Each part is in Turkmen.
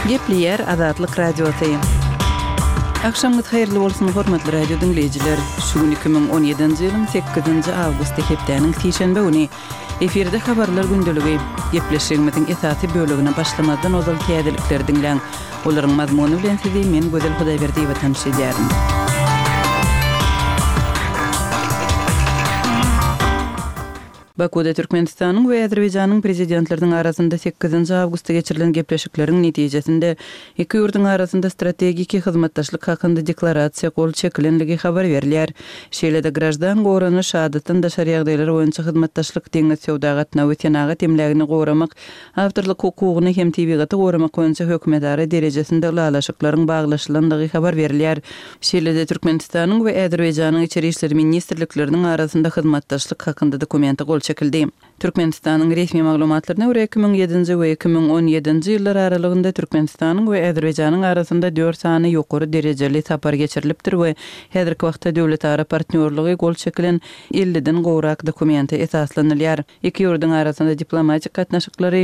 Gepleyer Azatlyk Radiosu. Akşamınız hayırlı bolsun hormatly radio dinleyijiler. Şu gün 2017-nji ýylyň 8-nji awgust hepdeniň şeýşembe güni eferde habarlar gündüligi gepleşigimiziň esasy bölügine başlamadan ozal täzelikleri dinleň. Olaryň mazmuny bilen sizi men Gözel Hudaýberdiýew tanışdyrýarym. Bakuda Türkmenistanyň we Azerbaýjanyň prezidentleriniň arasynda 8-nji awgustda geçirilen gepleşikleriň netijesinde iki ýurduň arasynda strategik hyzmatdaşlyk hakynda deklarasiýa gol çekilenligi habar berilýär. Şeýle-de grajdan gorany şadatyn daşary ýagdaýlar boýunça hyzmatdaşlyk deňiz sowda gatnawy tenaga temlägini goramak, awtorlyk hukugyny hem tebigaty goramak boýunça hökümdary derejesinde ulalaşyklaryň baglaşylandygy habar berilýär. Şeýle-de Türkmenistanyň we Azerbaýjanyň içeri işleri ministrlikleriniň arasynda hyzmatdaşlyk hakynda dokumenti gol çekildi. Türkmenistanyň resmi maglumatlaryna görä 2007-nji we 2017-nji ýyllar aralygynda Türkmenistanyň we Azerbaýjanyň arasynda 4 sany ýokary derejeli sapar geçirilipdir we häzirki wagtda döwletara partnerligi gol çekilen 50-den gowrak dokumenti esaslanylýar. Iki ýurduň arasynda diplomatik gatnaşyklary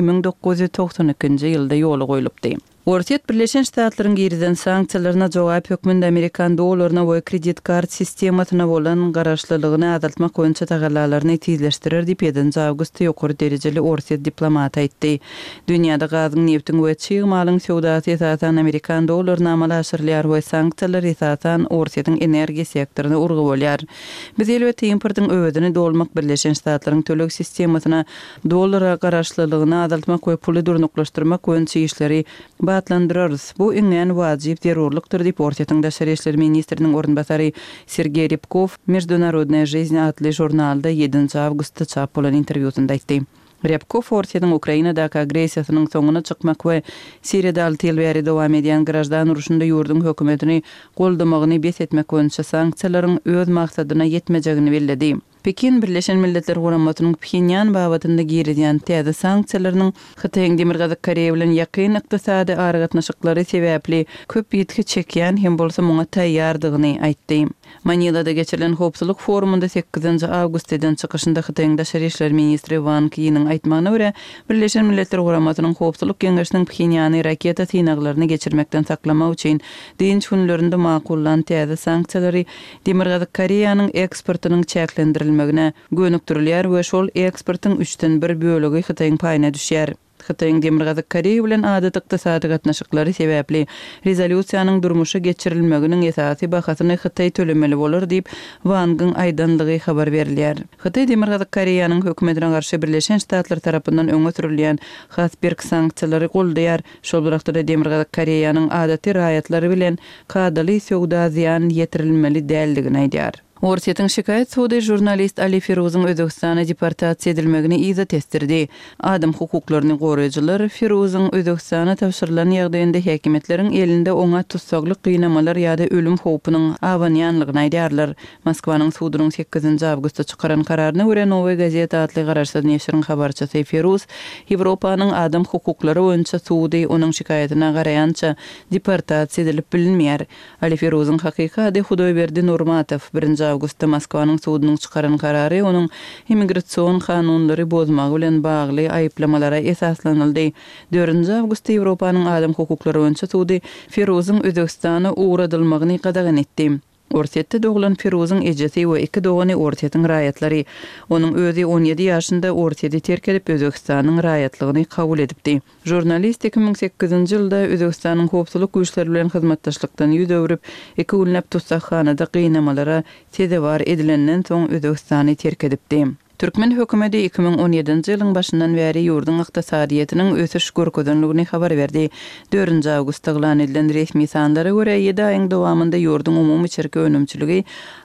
1992-nji ýylda ýoly goýulypdy. Ortiýet Birleşen Ştatlaryň giriden sanksiýalaryna jogap hökmünde Amerikan dollaryna we kredit kart sistemasyna bolan garaşlylygyny azaltmak boýunça tagallalaryny tizleşdirer diýip 7-nji awgustda ýokary derejeli Ortiýet diplomat aýtdy. Dünýäde gazyň, neftiň we çyg malyň sowdasy esasan Amerikan dollaryna amala aşyrylýar we sanksiýalar esasan Ortiýetiň energiýa sektoruny urgy bolýar. Biz elbetde importyň öwedini dolmak Birleşen Ştatlaryň tölek sistemasyna dollara garaşlylygyny azaltmak we puly durnuklaşdyrmak boýunça işleri atlandırarız. Bu öňen wajyp zerurlukdyr diýip Ortiýetiň daşary işler ministriniň ornbasary Sergey Rybkov Международная жизнь adly jurnalda 7-nji awgustda çap bolan interwýusynda aýtdy. Rybkov Ortiýetiň Ukrainadaky agresiýasynyň soňuna çykmak we Siriýada 6 ýyl bäri dowam edýän grajdan uruşynda ýurdun hökümetini goldamagyny bes etmek boýunça sanksiýalaryň öz maksadyna ýetmejegini belledi. Pekin Birleşen Milletler Guramatynyň Pxenyan babatynda girilýän täze sanksiýalarynyň Hytaýyň demir gazyk Koreýa bilen ýakyn ykdysady aragatnaşyklary sebäpli köp ýetki çekýän hem bolsa muňa taýýardygyny aýtdy. Manilada geçirilen hopsuzlyk forumunda 8-nji awgustdan çykyşynda Hytaýyň daşary işler ministri Wang Yinyň aýtmagyna görä, Birleşen Milletler Guramatynyň hopsuzlyk kengeşiniň Pxenyany raketa synaglaryny geçirmekden saklamak üçin diňç günlerinde makullan täze sanksiýalary demir gazyk Koreýanyň eksportynyň çäklendirilmegine gönükdirilýär we şol eksportyň 3-den 1 bölegi Hytaýyň paýyna düşýär. Hytaýyň demir gazyk Koreýa bilen adaty ykdysady gatnaşyklary sebäpli rezolýusiýanyň durmuşa geçirilmeginiň esasy bahasyny Hytaý tölemeli bolar diýip Wang'yň aýdanlygy habar berilýär. Hytaý demir gazyk Koreýanyň hökümetine garşy Birleşen Ştatlar tarapyndan öňe sürilýän hasberg sanksiýalary goldaýar. Şol wagtda demir gazyk Koreýanyň adaty raýatlary bilen kadaly sowda ziýan ýetirilmeli däldigini aýdýar. Ortiýetiň şikaýet suwdy jurnalist Ali Firuzyň Özbegistana deportasiýa edilmegini izah etdirdi. Adam hukuklaryny goraýjylar Firuzyň Özbegistana tapşyrylan ýagdaýynda häkimetleriň elinde oňa tutsaklyk gynamalar ýa-da ölüm howpunyň awanýanlygyny aýdýarlar. Moskwanyň suwdynyň 8-nji awgustda çykaran kararyna görä Nowy Gazeta adly garaşsyz neşriň habarçysy Firuz Ýewropanyň adam hukuklary boýunça suwdy onuň şikaýatyna garaýança deportasiýa edilip bilinmeýär. Ali Firuzyň hakykady Hudaýberdi Nurmatow 1 awgustda Moskwanyň suwdynyň çykaran karary onuň immigrasiýon kanunlary bozmagy bilen bagly aýyplamalara esaslanyldy. 4 awgustda Ýewropanyň adam hukuklary boýunça suwdy Firuzyň Özbegistana uğradylmagyny qadagyn etdi. Ortiýetde doglan Firuzyň ejesi we 2 dogany Ortiýetiň raýatlary onuň özi 17 ýaşynda Ortiýety terk edip Özbegistanyň raýatlygyny kabul edipdi. Jurnalist 2008-nji ýylda Özbegistanyň howpsuzlyk güýçleri bilen hyzmatdaşlykdan ýüz öwrüp 2 günläp tutsakhanada gynamalara tezewar edilenden soň Özbegistany terk edipdi. Türkmen hökümeti 2017-nji ýylyň başyndan bäri ýurdun ykdysadyýetiniň ösüş görkezdenligini habar berdi. 4 awgustda elan edilen resmi sanlara görä 7 aýyň dowamında ýurdun umumy içerki önümçiligi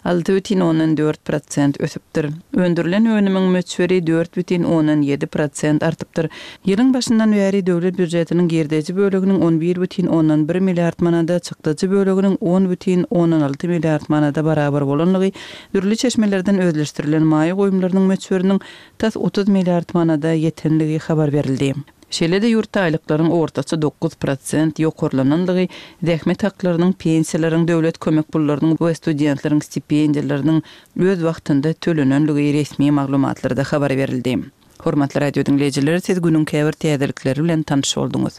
6,4% ösüpdir. Öndürilen önümiň möçberi 4,7% artypdyr. Ýylyň başyndan bäri döwlet büdjetiniň girdeji böleginiň 11,1 milliard manada, çykdyjy böleginiň 10,16 milliard manada barabar bolanlygy dürli çeşmelerden özleşdirilen maýy goýumlarynyň möçberiniň tas 30 milliard manada ýetenligi habar berildi. Şeýle-de ýurt aýlyklaryň ortaça 9% ýokurlananlygy, zähmet haklarynyň, pensiýalaryň, döwlet kömek pullarynyň we studentleriň stipendiýalarynyň öz wagtynda tölenenligi resmi maglumatlarda habar berildi. Hormatly radio dinleyijiler, siz günüň käbir täzelikleri bilen tanış boldunuz.